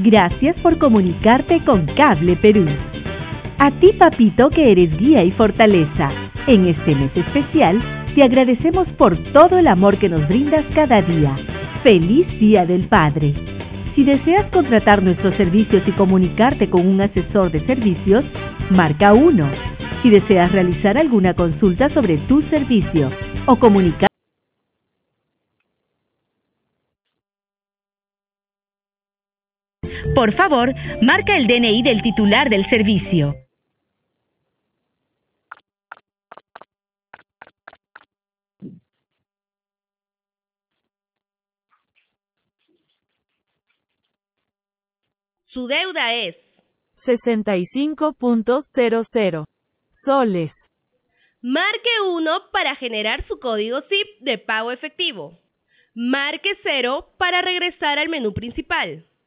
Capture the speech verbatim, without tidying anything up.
Gracias por comunicarte con Cable Perú. A ti, papito, que eres guía y fortaleza, en este mes especial, te agradecemos por todo el amor que nos brindas cada día. ¡Feliz Día del Padre! Si deseas contratar nuestros servicios y comunicarte con un asesor de servicios, marca uno. Si deseas realizar alguna consulta sobre tu servicio o comunicar, por favor, marca el D N I del titular del servicio. Su deuda es sesenta y cinco punto cero cero soles. Marque uno para generar su código S I P de pago efectivo. Marque cero para regresar al menú principal.